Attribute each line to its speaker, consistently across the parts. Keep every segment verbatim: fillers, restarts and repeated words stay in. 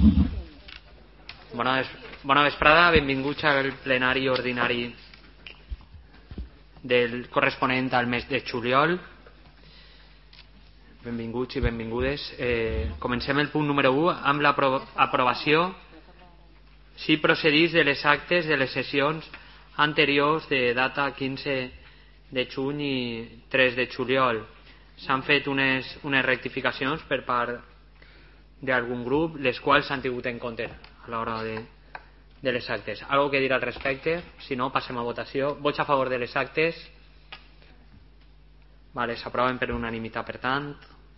Speaker 1: Bona, bona vesprada, benvinguts al plenari ordinari del corresponent al mes de juliol. Benvinguts i benvingudes. Eh, comencem el punt número u amb l'aprovació, si procedís, de les actes de les sessions anteriors de data quinze de juny i tres de juliol. S'han fet unes, unes rectificacions per part d'algun grup, les quals s'han tingut en compte a l'hora de, de les actes. Algo que dir al respecte? Si no, passem a votació. Vots a favor de les actes? Vale, s'aproven per unanimitat, per tant.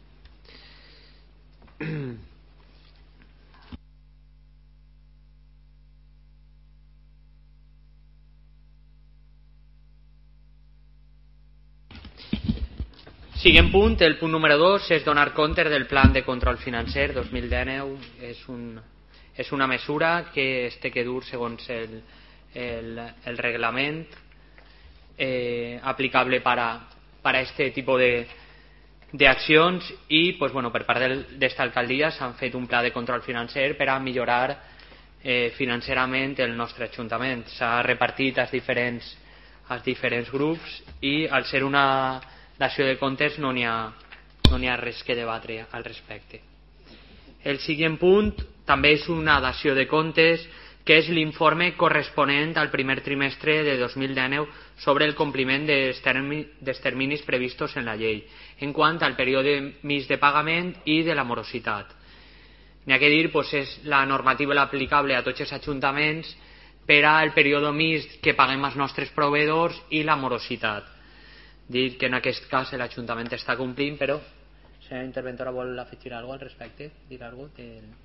Speaker 1: Siguem punt, el punt número dos és donar compte del Plan de Control Financer dos mil dinou. És, un, és una mesura que es té que dur segons el, el, el reglament eh, aplicable para, para este tipo de, de accions i pues, bueno, per part d'esta alcaldia s'han fet un pla de control financer per a millorar eh, financerament el nostre ajuntament. S'ha repartit als diferents, als diferents grups i al ser una dació de comptes no n'hi ha, no n'hi ha res que debatre al respecte. El següent punt també és una dació de comptes, que és l'informe corresponent al primer trimestre de dos mil dinou sobre el compliment dels termi, dels terminis previstos en la llei en quant al període mig de pagament i de la morositat. N'hi ha que dir, pues, és la normativa aplicable a tots els ajuntaments per al període mig que paguem els nostres proveïdors i la morositat. Dir que en aquest cas l'Ajuntament està complint, però la senyora interventora vol afegir alguna cosa al respecte? Dir alguna cosa?